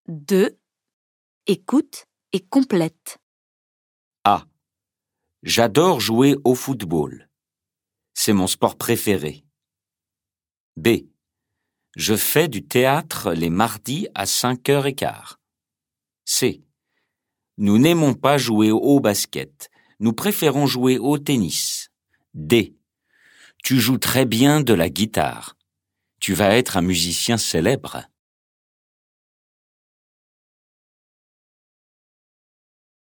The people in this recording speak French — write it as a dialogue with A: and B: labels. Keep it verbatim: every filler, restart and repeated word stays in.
A: deux. Écoute et complète.
B: A. J'adore jouer au football. C'est mon sport préféré. B. Je fais du théâtre les mardis à cinq heures quinze. C. Nous n'aimons pas jouer au basket. Nous préférons jouer au tennis. D. Tu joues très bien de la guitare. Tu vas être un musicien célèbre.